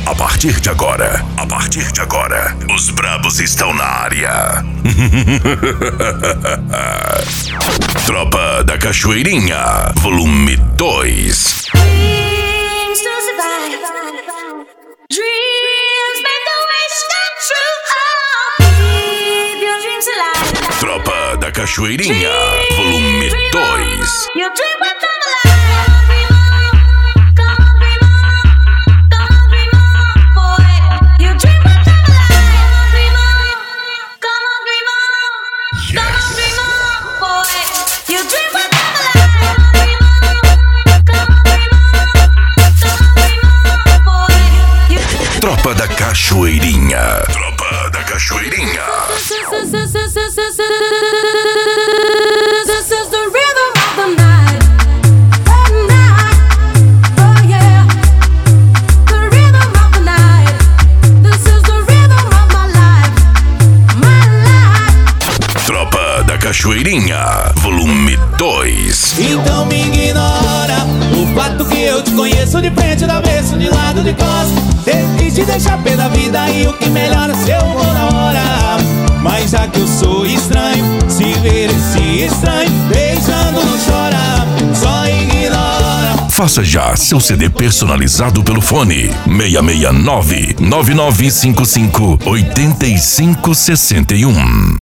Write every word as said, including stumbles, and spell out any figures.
A partir de agora, a partir de agora, os brabos estão na área. Tropa da Cachoeirinha, volume dois. Tropa da Cachoeirinha, volume dois. Tropa da Cachoeirinha. Tropa da Cachoeirinha. This is the rhythm of the night. At night. Oh yeah. The rhythm of the night. This is the rhythm of my life. My life. Tropa da Cachoeirinha, volume dois. Então me ignora o fato que eu te conheço de frente, do avesso, de lado, de costa. Teve te deixar pé da vida e o que melhora seu humor na hora. Mas já que eu sou estranho, se ver esse estranho beijando não chora, só ignora. Faça já seu C D personalizado pelo fone seis seis nove, nove nove cinco cinco, oito cinco seis um.